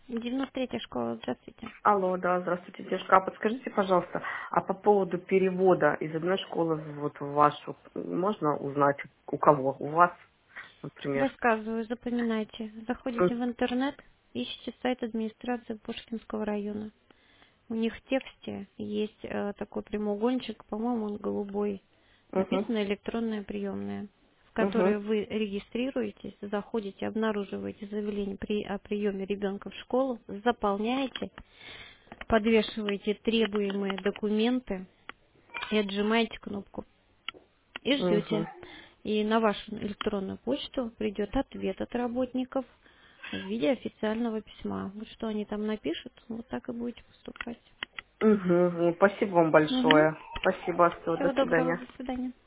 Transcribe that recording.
93-я школа, здравствуйте. Алло, да, здравствуйте, девушка. А подскажите, пожалуйста, а по поводу перевода из одной школы вот в вашу, можно узнать у кого? У вас, например? Рассказываю, запоминайте. Заходите в интернет, ищите сайт администрации Пушкинского района. У них в тексте есть такой прямоугольничек, по-моему, он голубой. Угу, Написано электронная приемная, в угу, которой вы регистрируетесь, заходите, обнаруживаете заявление о приеме ребенка в школу, заполняете, подвешиваете требуемые документы и отжимаете кнопку. И угу, ждете. И на вашу электронную почту придет ответ от работников в виде официального письма. Вот что они там напишут, вот так и будете поступать. угу. Спасибо вам Угу. большое. Спасибо, все, до Всего доброго, свидания. до свидания.